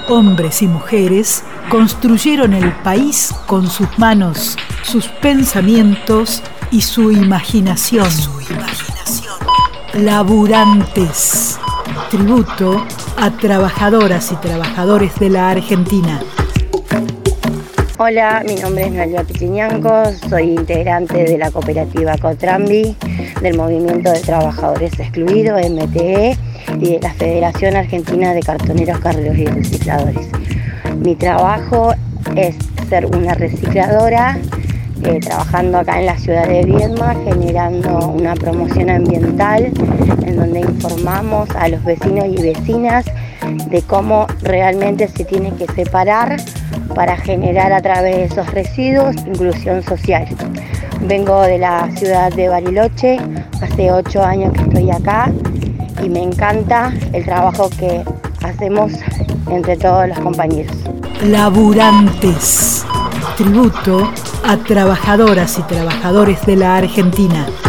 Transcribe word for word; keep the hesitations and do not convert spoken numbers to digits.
Hombres y mujeres construyeron el país con sus manos, sus pensamientos y su imaginación. Su imaginación. Laburantes. Tributo a trabajadoras y trabajadores de la Argentina. Hola, mi nombre es Noelia Pichiñanco, soy integrante de la cooperativa Cotrambi, del Movimiento de Trabajadores Excluidos, M T E, y de la Federación Argentina de Cartoneros, Carreros y Recicladores. Mi trabajo es ser una recicladora, eh, trabajando acá en la ciudad de Viedma, generando una promoción ambiental en donde informamos a los vecinos y vecinas de cómo realmente se tiene que separar para generar a través de esos residuos inclusión social. Vengo de la ciudad de Bariloche, hace ocho años que estoy acá y me encanta el trabajo que hacemos entre todos los compañeros. Laburantes. Tributo a trabajadoras y trabajadores de la Argentina.